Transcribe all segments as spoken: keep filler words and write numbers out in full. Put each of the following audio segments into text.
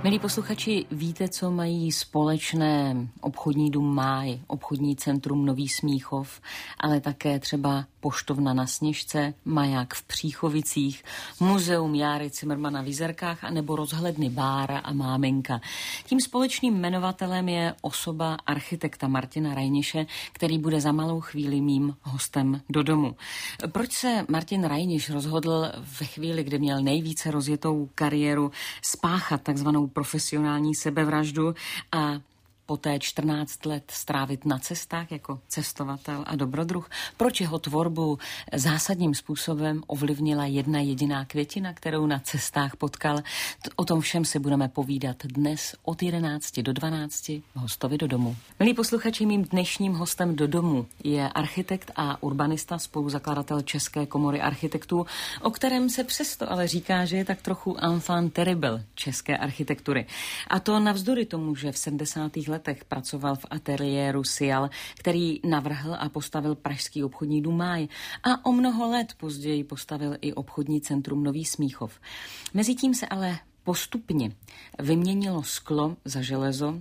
Milí posluchači, víte, co mají společné obchodní dům Máj, obchodní centrum Nový Smíchov, ale také třeba poštovna na Sněžce, maják v Příchovicích, muzeum Járy Cimrmana v Jizerkách a nebo rozhledny Bára a Máminka. Tím společným jmenovatelem je osoba architekta Martina Rajniše, který bude za malou chvíli mým hostem do domu. Proč se Martin Rajniš rozhodl ve chvíli, kdy měl nejvíce rozjetou kariéru, spáchat takzvanou profesionální sebevraždu a poté čtrnáct let strávit na cestách jako cestovatel a dobrodruh? Proč jeho tvorbu zásadním způsobem ovlivnila jedna jediná květina, kterou na cestách potkal? O tom všem si budeme povídat dnes od jedenácti do dvanácti hostovi do domu. Milí posluchači, mým dnešním hostem do domu je architekt a urbanista, spoluzakladatel České komory architektů, o kterém se přesto ale říká, že je tak trochu enfant terrible české architektury. A to navzdory tomu, že v sedmdesátých letech pracoval v ateliéru Sial, který navrhl a postavil pražský obchodní dům Máj a o mnoho let později postavil i obchodní centrum Nový Smíchov. Mezitím se ale postupně vyměnilo sklo za železo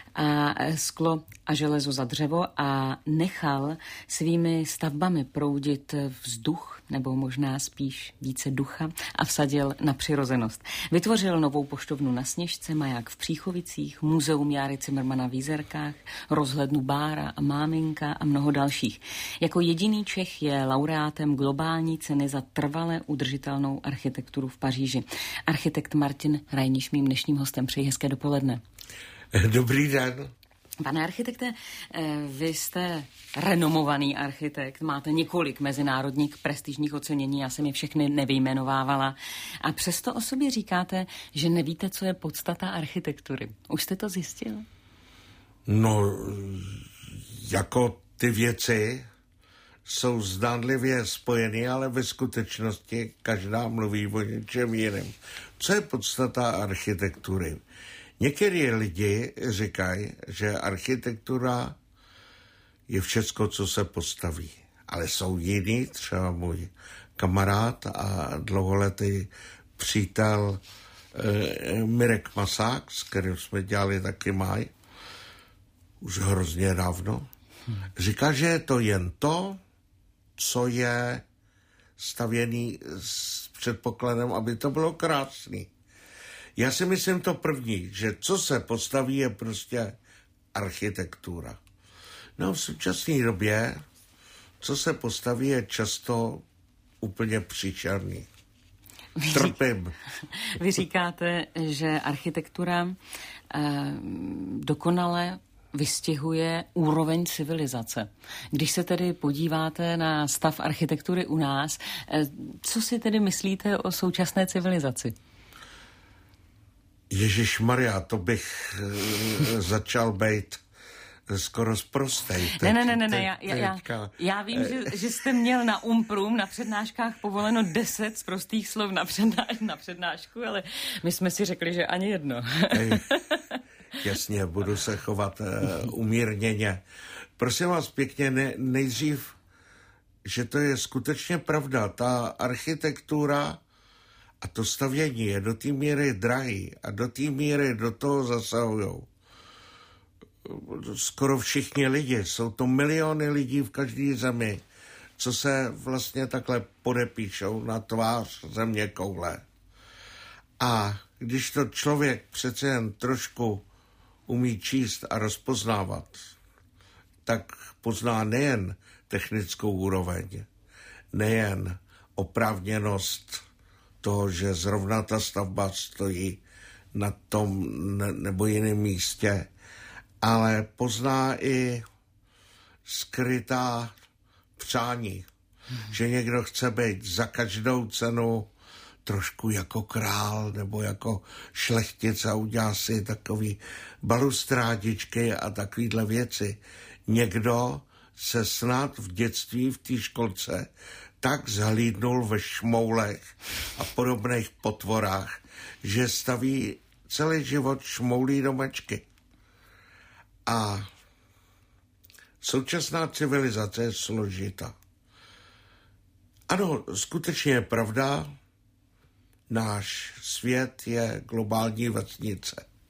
a sklo a železo za dřevo a nechal svými stavbami proudit vzduch, nebo možná spíš více ducha, a vsadil na přirozenost. Vytvořil novou poštovnu na Sněžce, maják v Příchovicích, muzeum Járy Cimrmana v Jizerkách, rozhlednu Bára a Máminka a mnoho dalších. Jako jediný Čech je laureátem globální ceny za trvale udržitelnou architekturu v Paříži. Architekt Martin Rajniš, mým dnešním hostem. Přeji hezké dopoledne. Dobrý den. Pane architekte, vy jste renomovaný architekt, máte několik mezinárodních prestižních ocenění, já jsem je všechny nevyjmenovávala, a přesto o sobě říkáte, že nevíte, co je podstata architektury. Už jste to zjistil? No, jako ty věci jsou zdánlivě spojeny, ale ve skutečnosti každá mluví o něčem jiném. Co je podstata architektury? Některý lidi říkají, že architektura je všecko, co se postaví. Ale jsou jiní, třeba můj kamarád a dlouholetý přítel eh, Mirek Masák, s kterým jsme dělali taky Máj, už hrozně dávno, říká, že je to jen to, co je stavěný s předpokladem, aby to bylo krásný. Já si myslím to první, že co se postaví, je prostě architektura. No v současné době, co se postaví, je často úplně příšerný. Trpím. Vy říkáte, že architektura eh, dokonale vystihuje úroveň civilizace. Když se tedy podíváte na stav architektury u nás, eh, co si tedy myslíte o současné civilizaci? Ježišmarja, to bych e, začal bejt skoro sprostej. Ne, ne, ne, ne, ne. Já, já, já vím, že, že jste měl na Umprum na přednáškách povoleno deset sprostých slov na, přednáš, na přednášku, ale my jsme si řekli, že ani jedno. Ej, jasně, budu se chovat uh, umírněně. Prosím vás pěkně, ne, nejdřív, že to je skutečně pravda. Ta architektura a to stavění je do té míry drahý a do té míry do toho zasahujou skoro všichni lidi. Jsou to miliony lidí v každé zemi, co se vlastně takhle podepíšou na tvář země koule. A když to člověk přece jen trošku umí číst a rozpoznávat, tak pozná nejen technickou úroveň, nejen oprávněnost toho, že zrovna ta stavba stojí na tom ne, nebo jiném místě, ale pozná i skrytá přání, hmm. že někdo chce být za každou cenu trošku jako král nebo jako šlechtic a udělá si takový balustrádičky a takovýhle věci. Někdo se snad v dětství v té školce tak zhlídnul ve šmoulech a podobných potvorách, že staví celý život šmoulí domečky. A současná civilizace je složitá. Ano, skutečně je pravda, náš svět je globální vesnice.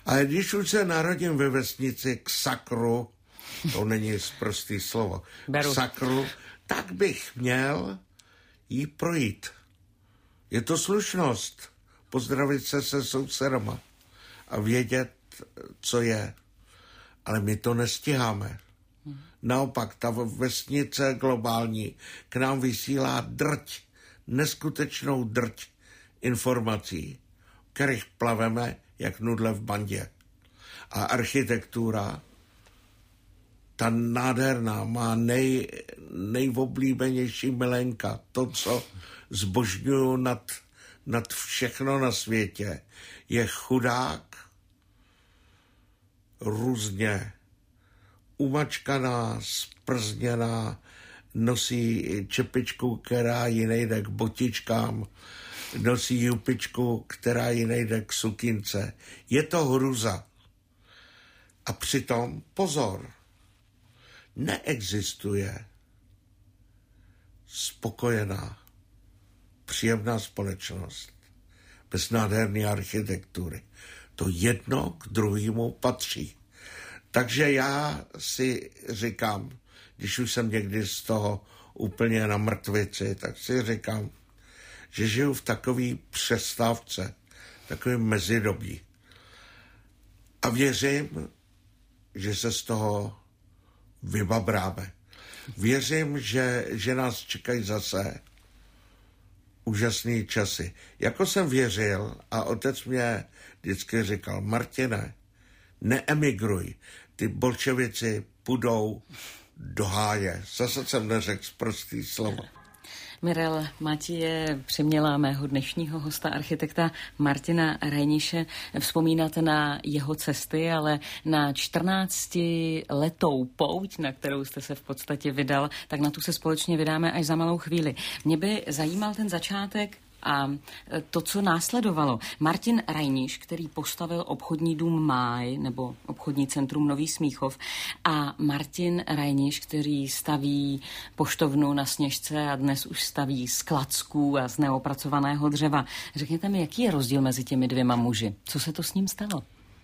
Ale když už se narodím ve vesnici k sakru, to není prostý slovo, Beru. k sakru, tak bych měl jí projít. Je to slušnost. Pozdravit se se sousedama a vědět, co je. Ale my to nestíháme. Naopak, ta vesnice globální k nám vysílá drť, neskutečnou drť informací, kterých plaveme jak nudle v bandě. A architektura, ta nádherná, má nej, nejoblíbenější milenka, to, co zbožňuju nad, nad všechno na světě, je chudák, různě umačkaná, sprzněná, nosí čepičku, která jí nejde k botičkám, nosí jupičku, která jí nejde k sukince. Je to hruza. A přitom, pozor, neexistuje spokojená, příjemná společnost bez nádherné architektury. To jedno k druhému patří. Takže já si říkám, když už jsem někdy z toho úplně na mrtvici, tak si říkám, že žiju v takové přestávce, takovém mezidobí. A věřím, že se z toho vybabráme. Věřím, že, že nás čekají zase úžasný časy. Jako jsem věřil a otec mě vždycky říkal, Martine, neemigruj, ty bolševici půjdou do háje. Zase jsem neřekl prostý slovo. Mirel Matěje přiměla mého dnešního hosta, architekta Martina Reiniše, vzpomínat na jeho cesty, ale na čtrnáctiletou pouť, na kterou jste se v podstatě vydal, tak na tu se společně vydáme až za malou chvíli. Mě by zajímal ten začátek a to, co následovalo. Martin Reiniš, který postavil obchodní dům Máj, nebo obchodní centrum Nový Smíchov, a Martin Reiniš, který staví poštovnu na Sněžce a dnes už staví z klacků a z neopracovaného dřeva. Řekněte mi, jaký je rozdíl mezi těmi dvěma muži? Co se to s ním stalo?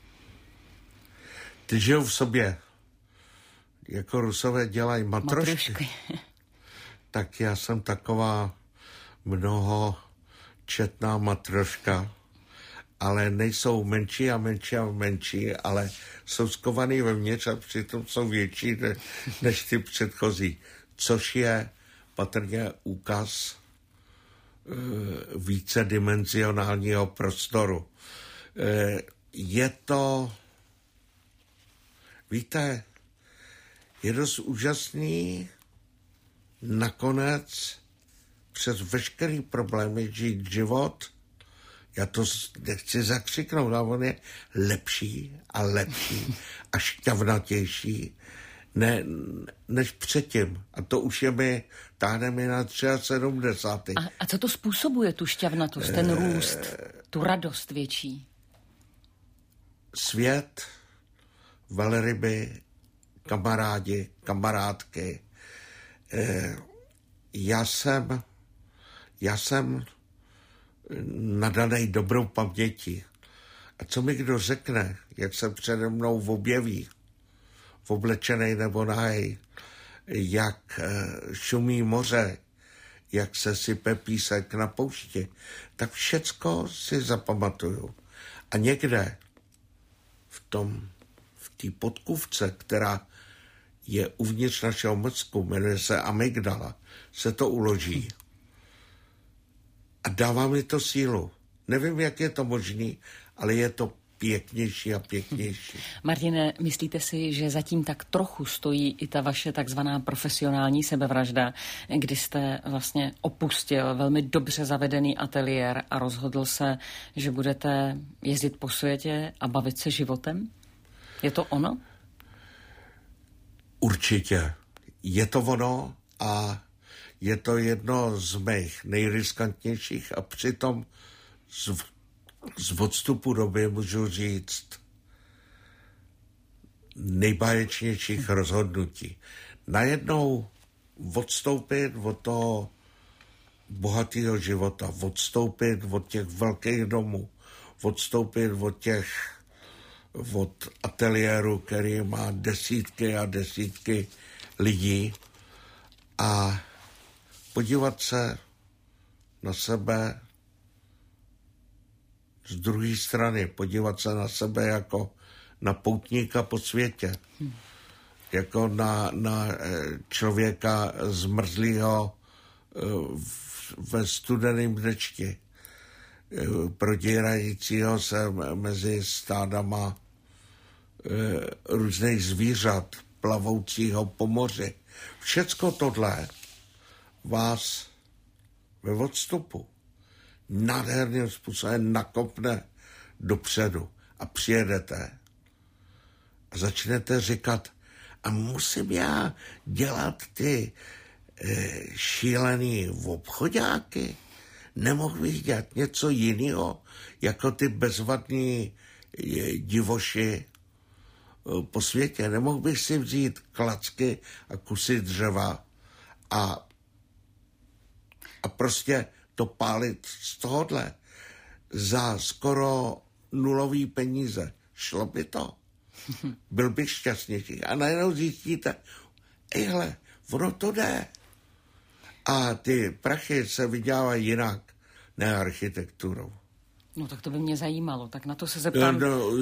Ty žijou v sobě. Jako Rusové dělají matrošky. matrošky. Tak já jsem taková mnoho četná matroška, ale nejsou menší a menší a menší, ale jsou skovaný vevnitř a přitom jsou větší ne, než ty předchozí, což je patrně úkaz e, vícedimenzionálního prostoru. E, je to, víte, je dost úžasný nakonec přes veškerý problémy žít život, já to nechci zakřiknout, ale on je lepší a lepší a šťavnatější ne, než předtím. A to už je mi, táhne mi na sedmdesát tři. A, a co to způsobuje, tu šťavnatost, ten růst, tu radost větší? Svět, velryby, kamarádi, kamarádky. Já jsem Já jsem nadanej dobrou pamětí. A co mi kdo řekne, jak se přede mnou objeví, oblečenej nebo nahej, jak šumí moře, jak se sype písek na poušti, tak všecko si zapamatuju. A někde v tom, v té podkůvce, která je uvnitř našeho mozku, jmenuje se amygdala, se to uloží. A dává mi to sílu. Nevím, jak je to možný, ale je to pěknější a pěknější. Martine, myslíte si, že zatím tak trochu stojí i ta vaše takzvaná profesionální sebevražda, kdy jste vlastně opustil velmi dobře zavedený ateliér a rozhodl se, že budete jezdit po světě a bavit se životem? Je to ono? Určitě. Je to ono a je to jedno z mých nejriskantnějších a přitom z, z odstupu doby můžu říct nejbáječnějších rozhodnutí. Najednou odstoupit od toho bohatého života, odstoupit od těch velkých domů, odstoupit od těch od ateliéru, který má desítky a desítky lidí, a podívat se na sebe z druhé strany, podívat se na sebe jako na poutníka po světě, hmm. jako na, na člověka zmrzlýho ve studeném dešti, prodírajícího se mezi stádama různých zvířat, plavoucího po moři. Všecko tohle vás ve odstupu nádherným způsobem nakopne dopředu a přijedete a začnete říkat, a musím já dělat ty e, šílený obchodáky? Nemohl bych dělat něco jiného, jako ty bezvadní e, divoši e, po světě? Nemohl bych si vzít klacky a kusy dřeva a, a prostě to pálit z tohohle za skoro nulový peníze? Šlo by to? Byl bych šťastnější. A najednou zjistíte, ejhle, ono to jde. A ty prachy se vydělávají jinak, ne architekturou. No tak to by mě zajímalo, tak na to se zeptám. No, no,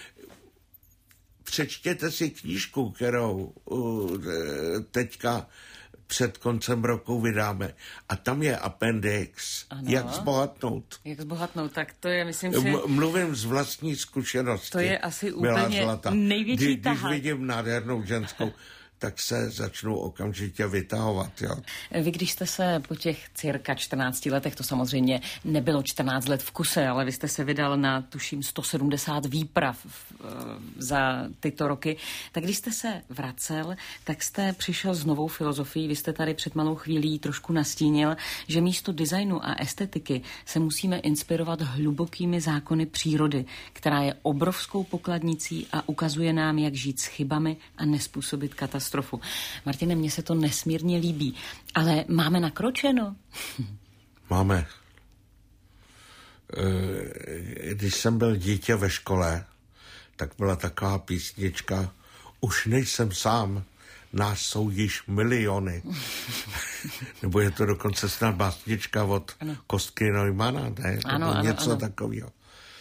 přečtěte si knížku, kterou uh, teďka před koncem roku vydáme. A tam je appendix, ano. Jak zbohatnout. Jak zbohatnout, tak to je, myslím si... M- mluvím z vlastní zkušenosti. To je asi úplně největší Kdy, tahák. Když vidím nádhernou ženskou, tak se začnou okamžitě vytahovat. Jo. Vy, když jste se po těch cirka čtrnácti letech, to samozřejmě nebylo čtrnáct let v kuse, ale vy jste se vydal na, tuším, sto sedmdesát výprav za tyto roky, tak když jste se vracel, tak jste přišel s novou filozofií. Vy jste tady před malou chvílí trošku nastínil, že místo designu a estetiky se musíme inspirovat hlubokými zákony přírody, která je obrovskou pokladnicí a ukazuje nám, jak žít s chybami a nespůsobit katastrofu. Martine, mně se to nesmírně líbí, ale máme nakročeno? Máme. Když jsem byl dítě ve škole, tak byla taková písnička Už nejsem sám, nás jsou již miliony. Nebo je to dokonce snad básnička od ano. Kostky Neumana, ne? Ano, Nebo ano, něco ano. takového.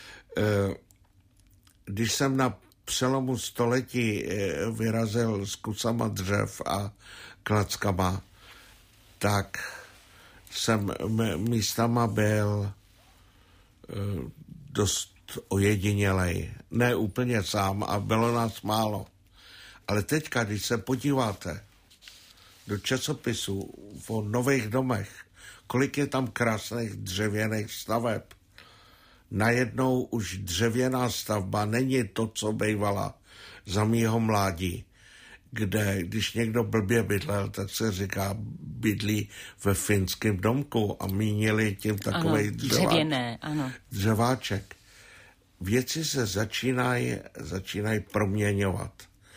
Když jsem na přelomu století vyrazil s kusama dřev a klackama, tak jsem místama byl dost ojedinělej. Ne úplně sám a bylo nás málo. Ale teďka, když se podíváte do časopisů o nových domech, kolik je tam krásných dřevěných staveb, najednou už dřevěná stavba není to, co bývala za mýho mládí, kde když někdo blbě bydlel, tak se říká bydlí ve finském domku a mínili tím takovej dřevěné, ano. dřeváček. Věci se začínají začínají proměňovat.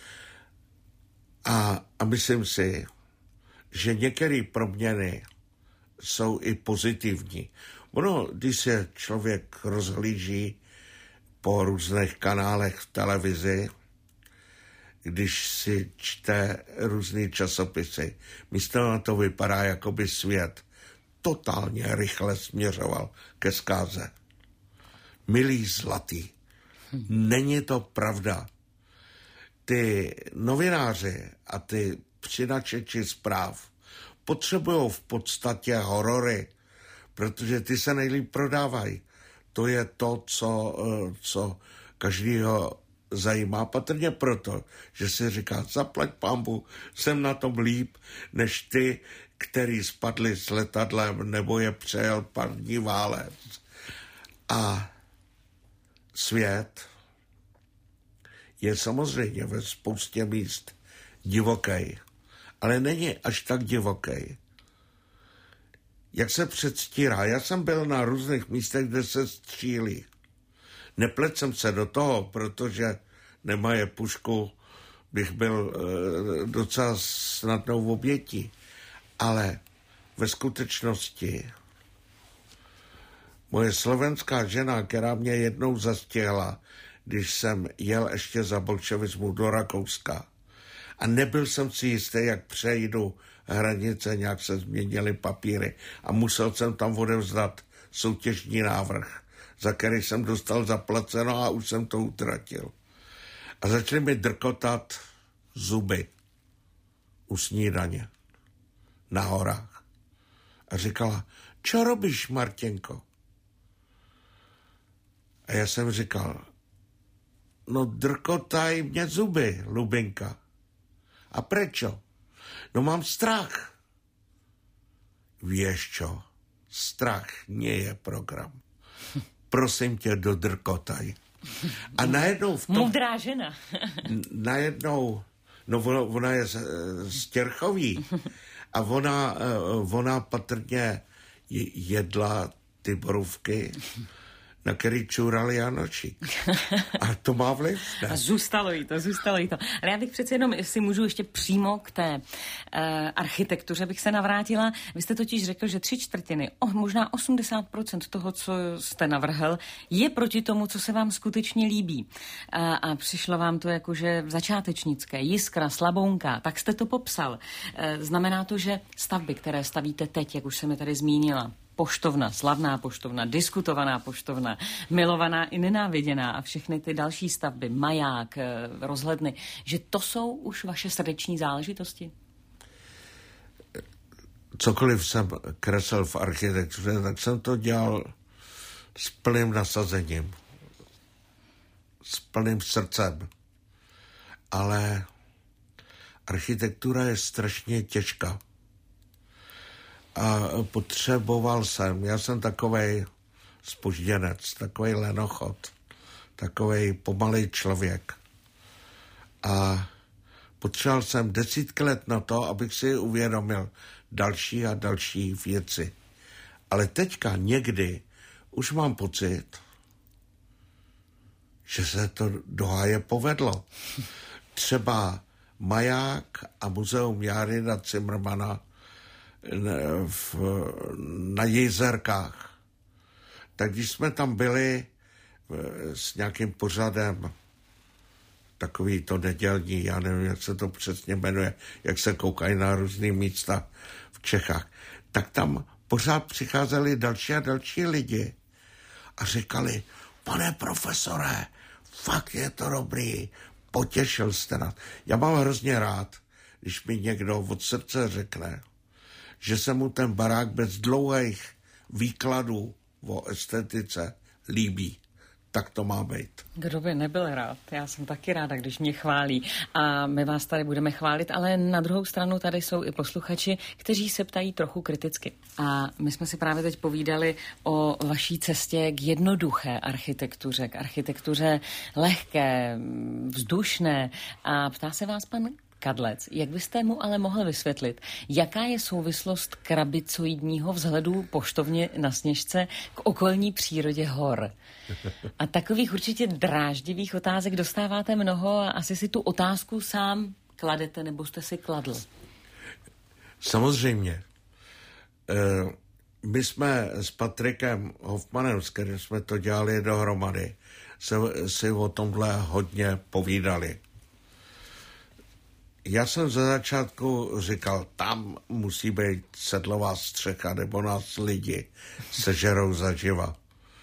A, a myslím si, že některé proměny jsou i pozitivní. Ono, když se člověk rozhlíží po různých kanálech v televizi, když si čte různý časopisy, místo na to vypadá, jako by svět totálně rychle směřoval ke zkáze. Milí zlatý, hmm. není to pravda. Ty novináři a ty přinačeči zpráv potřebují v podstatě horory, protože ty se nejlíp prodávají. To je to, co, co každýho zajímá, patrně proto, že si říká, zaplať pambu, jsem na tom líp, než ty, který spadli s letadlem, nebo je přejel parní válec. A svět je samozřejmě ve spoustě míst divoký, ale není až tak divoký, jak se předstírá. Já jsem byl na různých místech, kde se střílí. Neplet jsem se do toho, protože nemaje pušku, bych byl e, docela snadnou obětí. Ale ve skutečnosti moje slovenská žena, která mě jednou zastihla, když jsem jel ještě za bolševismu do Rakouska. A nebyl jsem si jistý, jak přejdu hranice, nějak se změnily papíry a musel jsem tam odevzdat soutěžní návrh, za který jsem dostal zaplaceno a už jsem to utratil. A začaly mi drkotat zuby u snídaně na horách. A říkala, čo robíš, Martěnko? A já jsem říkal, no drkotají mě zuby, Lubinka. A prečo? No mám strach. Vieš čo? Strach nie je program. Prosím tě, dodrkotaj. A najednou v tom... Moudrá žena. najednou, no ona, ona je z, z Těrchoví a ona, ona patrně jedla ty borůvky, na který čůral Janočík. A to má vliv, ne? A zůstalo jí to, zůstalo jí to. Ale já bych přece jenom, jestli můžu ještě přímo k té uh, architektuře bych se navrátila. Vy jste totiž řekl, že tři čtvrtiny, oh, možná osmdesát procent toho, co jste navrhl, je proti tomu, co se vám skutečně líbí. A, a přišlo vám to jakože začátečnické, jiskra, slabounka, tak jste to popsal. Uh, znamená to, že stavby, které stavíte teď, jak už jsem je tady zmínila, poštovna, slavná poštovna, diskutovaná poštovna, milovaná i nenáviděná a všechny ty další stavby, maják, rozhledny, že to jsou už vaše srdeční záležitosti? Cokoliv jsem kreslil v architektuře, tak jsem to dělal s plným nasazením, s plným srdcem. Ale architektura je strašně těžká. A potřeboval jsem, já jsem takovej zpožděnec, takovej lenochod, takovej pomalej člověk. A potřeboval jsem desítky let na to, abych si uvědomil další a další věci. Ale teďka někdy už mám pocit, že se to do háje povedlo. Třeba maják a muzeum Járyna Cimrmana v, na Jizerkách. Tak když jsme tam byli s nějakým pořadem, takový to nedělní, já nevím, jak se to přesně jmenuje, jak se koukají na různý místa v Čechách, tak tam pořád přicházeli další a další lidi a říkali, pane profesore, fakt je to dobrý, potěšil jste nás. Já mám hrozně rád, když mi někdo od srdce řekne, že se mu ten barák bez dlouhých výkladů o estetice líbí. Tak to má být. Kdo by nebyl rád? Já jsem taky ráda, když mě chválí. A my vás tady budeme chválit, ale na druhou stranu tady jsou i posluchači, kteří se ptají trochu kriticky. A my jsme si právě teď povídali o vaší cestě k jednoduché architektuře, k architektuře lehké, vzdušné. A ptá se vás pan Kadlec, jak byste mu ale mohl vysvětlit, jaká je souvislost krabicoidního vzhledu poštovně na Sněžce k okolní přírodě hor? A takových určitě dráždivých otázek dostáváte mnoho a asi si tu otázku sám kladete, nebo jste si kladl. Samozřejmě. My jsme s Patrikem Hofmanem, s kterým jsme to dělali dohromady, se, si o tomhle hodně povídali. Já jsem ze začátku říkal, tam musí být sedlová střecha, nebo nás lidi sežerou zaživa.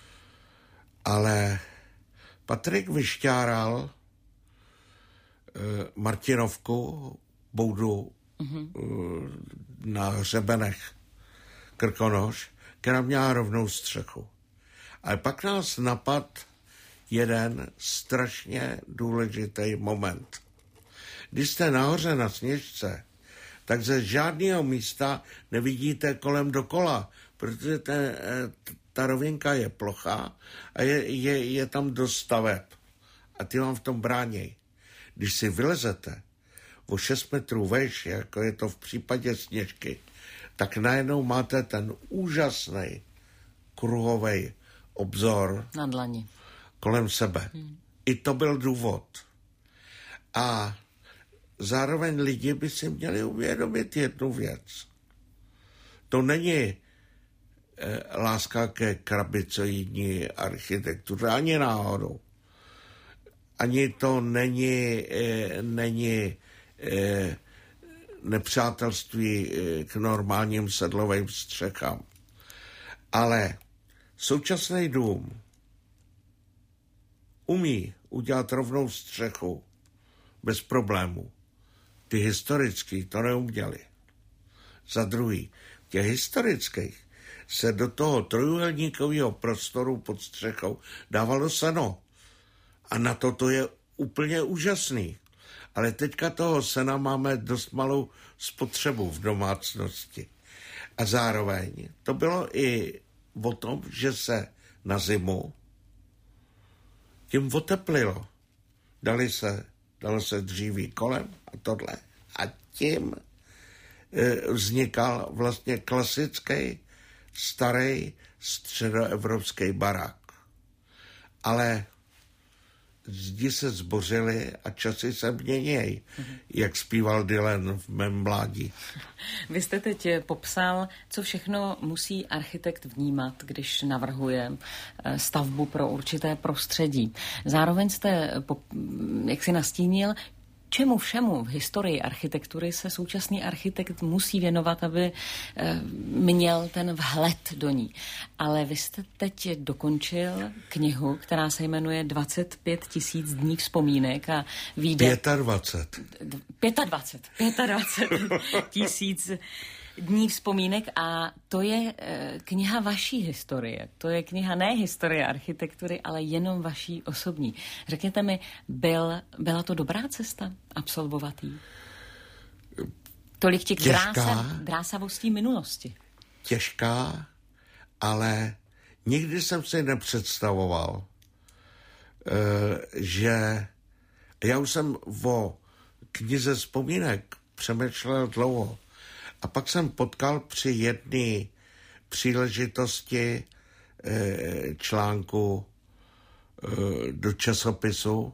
Ale Patrik vyšťáral e, Martinovku, boudu mm-hmm. e, na hřebenech Krkonoš, která měla rovnou střechu. Ale pak nás napad jeden strašně důležitý moment. Když jste nahoře na Sněžce, tak ze žádného místa nevidíte kolem dokola, protože ten, ta rovinka je plochá a je, je, je tam dost staveb. A ty vám v tom bráněj. Když si vylezete o šest metrů vejš, jako je to v případě Sněžky, tak najednou máte ten úžasný kruhový obzor na dlani kolem sebe. Hmm. I to byl důvod. A zároveň lidi by si měli uvědomit jednu věc. To není eh, láska ke krabicoidní architektuře, ani náhodou. ani to není, e, není e, nepřátelství e, k normálním sedlovým střechám. Ale současný dům umí udělat rovnou střechu bez problémů. Ty historický to neuměli. Za druhý, těch historických se do toho trojuhelníkového prostoru pod střechou dávalo seno. A na to to je úplně úžasný. Ale teďka toho sena máme dost malou spotřebu v domácnosti. A zároveň to bylo i o tom, že se na zimu tím oteplilo. Dali se, dalo se dříví kolem a tohle. A tím e, vznikal vlastně klasický starý středoevropský barák. Ale zdi se zbořily a časy se měnějí, mm-hmm. jak zpíval Dylan v mém mládí. Vy jste teď popsal, co všechno musí architekt vnímat, když navrhuje stavbu pro určité prostředí. Zároveň jste, jak si nastínil, čemu všemu v historii architektury se současný architekt musí věnovat, aby měl ten vhled do ní. Ale vy jste teď dokončil knihu, která se jmenuje dvacet pět tisíc dní vzpomínek a vyjde... dvacet pět. dvacet pět. dvacet tisíc dní vzpomínek a to je e, kniha vaší historie. To je kniha ne historie architektury, ale jenom vaší osobní. Řekněte mi, byl, byla to dobrá cesta absolvovat jí? Tolik těch drása, drásavostí minulosti. Těžká, ale nikdy jsem si nepředstavoval, e, že já už jsem o knize vzpomínek přemýšlel dlouho. A pak jsem potkal při jedné příležitosti e, článku e, do časopisu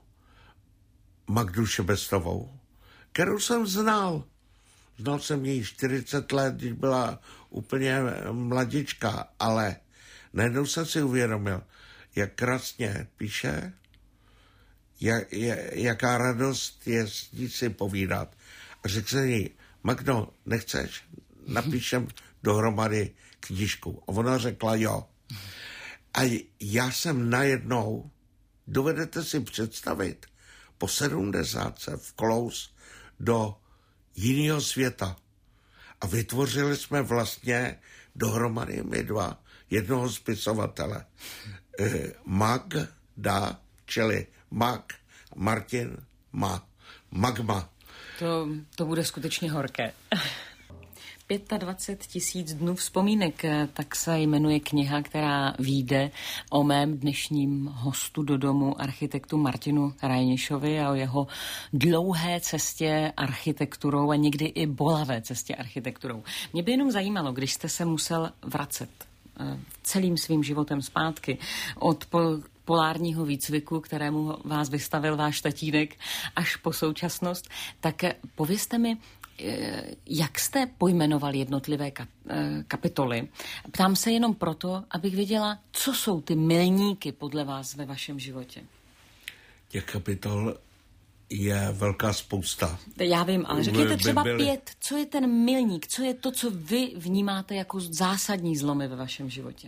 Magdu Šebestovou, kterou jsem znal. Znal jsem ji čtyřicet let, když byla úplně mladička, ale najednou jsem si uvědomil, jak krásně píše, jak, jaká radost je s ní si povídat. A řekl jsem jí, Magdo, nechceš? Napíšem dohromady knížku. A ona řekla jo. A já jsem najednou, dovedete si představit, po sedmdesátce vklous do jiného světa. A vytvořili jsme vlastně dohromady my dva jednoho spisovatele. E, Magda, čili Mag, Martin, Ma, Magma. To, to bude skutečně horké. dvacet pět tisíc dnů vzpomínek, tak se jmenuje kniha, která vyjde o mém dnešním hostu do domu, architektu Martinu Reinišovi a o jeho dlouhé cestě architekturou a někdy i bolavé cestě architekturou. Mě by jenom zajímalo, když jste se musel vracet celým svým životem zpátky od pol- polárního výcviku, kterému vás vystavil váš tatínek, až po současnost, tak povězte mi, jak jste pojmenoval jednotlivé kapitoly. Ptám se jenom proto, abych věděla, co jsou ty milníky podle vás ve vašem životě. Těch kapitol je velká spousta. Já vím, ale řekněte třeba byli... pět. Co je ten milník? Co je to, co vy vnímáte jako zásadní zlomy ve vašem životě?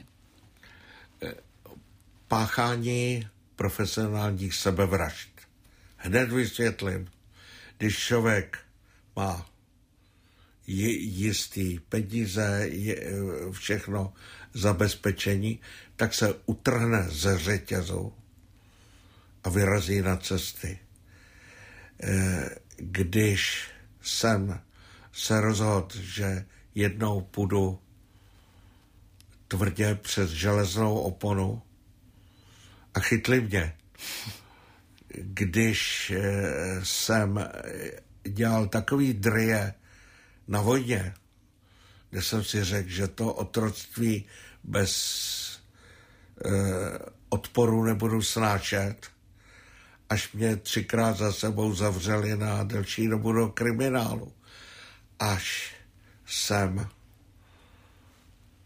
Páchání profesionálních sebevražd. Hned vysvětlím. Když člověk má jistý peníze, všechno zabezpečení, tak se utrhne ze řetězu a vyrazí na cesty. Když jsem se rozhodl, že jednou půjdu tvrdě přes železnou oponu a chytli mě. Když jsem dělal takový dryje na vojně, kde jsem si řekl, že to otroctví bez eh, odporu nebudu snášet, až mě třikrát za sebou zavřeli na delší dobu do kriminálu. Až jsem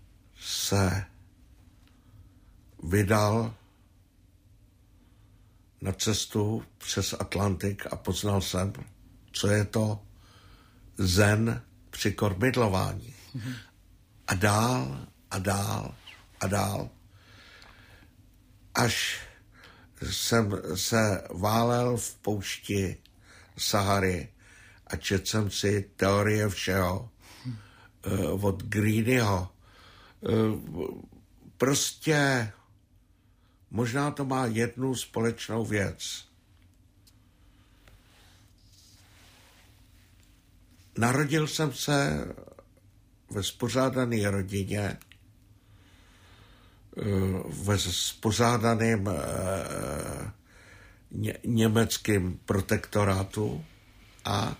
se vydal na cestu přes Atlantik a poznal jsem, co je to zen při kormidlování. Mm-hmm. A dál a dál a dál. Až jsem se válel v poušti Sahary a četl jsem si Teorie všeho uh, od Greenyho. Uh, prostě možná to má jednu společnou věc. Narodil jsem se ve spořádané rodině, ve spořádaném ně, německém protektorátu a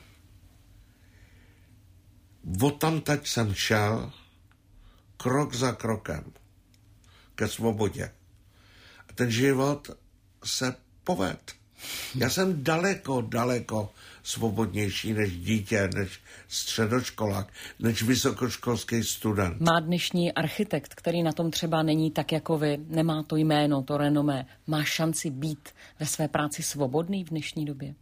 odtamtať jsem šel krok za krokem ke svobodě. A ten život se povedl. Já jsem daleko, daleko svobodnější než dítě, než středoškolák, než vysokoškolský student. Má dnešní architekt, který na tom třeba není tak jako vy, nemá to jméno, to renomé, má šanci být ve své práci svobodný v dnešní době?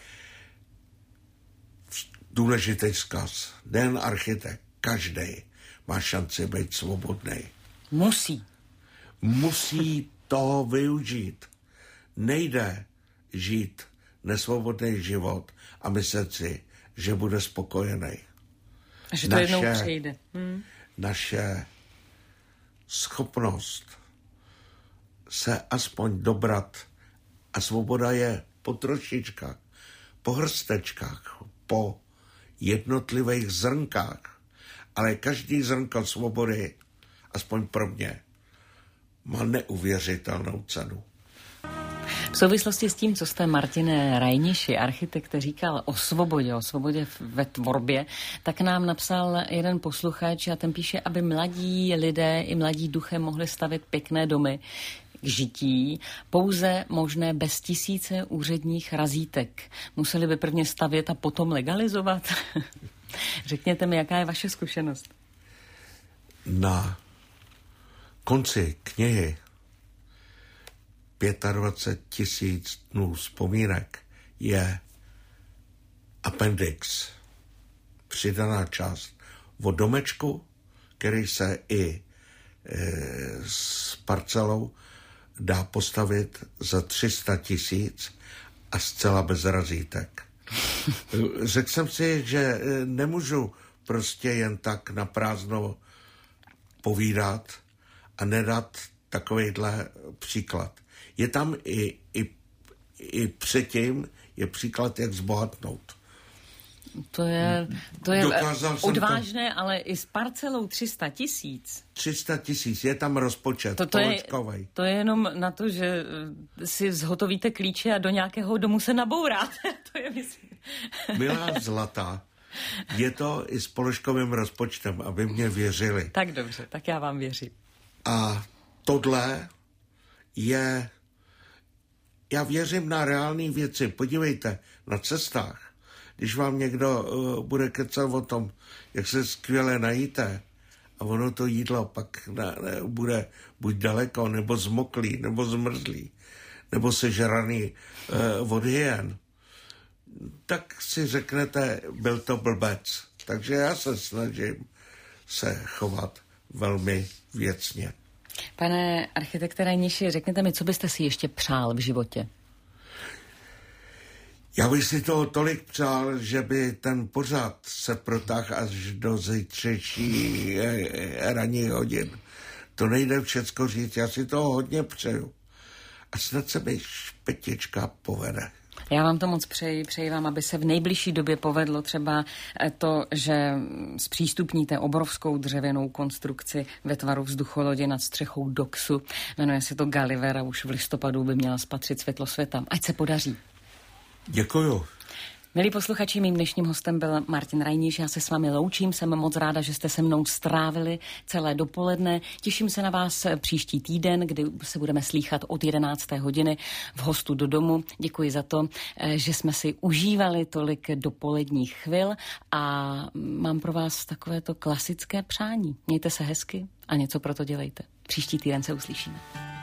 Důležitý vzkaz. Den architekt, každý má šanci být svobodný. Musí. Musí toho využít. Nejde žít nesvobodný život a myslet si, že bude spokojený. A že to naše, jednou přejde. Hmm. Naše schopnost se aspoň dobrat a svoboda je po trošičkách, po hrstečkách, po jednotlivých zrnkách, ale každý zrnko svobody, aspoň pro mě, má neuvěřitelnou cenu. V souvislosti s tím, co jste, Martine Rajniši, architekt, říkal o svobodě, o svobodě ve tvorbě, tak nám napsal jeden posluchač a ten píše, aby mladí lidé i mladí duchem mohli stavět pěkné domy k žití, pouze možné bez tisíce úředních razítek. Museli by prvně stavět a potom legalizovat? Řekněte mi, jaká je vaše zkušenost? Na konci knihy dvacet pět tisíc dnů vzpomínek je appendix, přidaná část o domečku, který se i e, s parcelou dá postavit za tři sta tisíc a zcela bez razítek. Řekl jsem si, že nemůžu prostě jen tak na prázdno povídat a nedat takovejhle příklad. Je tam i, i, i předtím je příklad, jak zbohatnout. To je, to je odvážné, to, ale i s parcelou tři sta tisíc. tři sta tisíc, je tam rozpočet to, to, je, to je jenom na to, že si zhotovíte klíče a do nějakého domu se nabouráte. To je myslím. Milá zlatá, je to i s položkovým rozpočtem, aby mě věřili. Tak dobře, tak já vám věřím. A tohle je... Já věřím na reální věci. Podívejte, na cestách, když vám někdo uh, bude kecat o tom, jak se skvěle najíte, a ono to jídlo pak ne, ne, bude buď daleko, nebo zmoklý, nebo zmrzlý, nebo sežraný uh, od hyen, tak si řeknete, byl to blbec. Takže já se snažím se chovat velmi věcně. Pane architekte Rajniši, řekněte mi, co byste si ještě přál v životě? Já bych si toho tolik přál, že by ten pořad se protáhl až do zítřejší ranní hodin. To nejde všecko říct, já si toho hodně přeju. A snad se mi špetička povede. Já vám to moc přeji, přeji vám, aby se v nejbližší době povedlo třeba to, že zpřístupníte obrovskou dřevěnou konstrukci ve tvaru vzducholodě nad střechou Doxu. Jmenuje se to Gulliver a už v listopadu by měla spatřit světlo světa. Ať se podaří. Děkuju. Milí posluchači, mým dnešním hostem byl Martin Rajniš. Já se s vámi loučím, jsem moc ráda, že jste se mnou strávili celé dopoledne. Těším se na vás příští týden, kdy se budeme slýchat od jedenácté hodiny v Hostu do domu. Děkuji za to, že jsme si užívali tolik dopoledních chvil a mám pro vás takovéto klasické přání. Mějte se hezky a něco pro to dělejte. Příští týden se uslyšíme.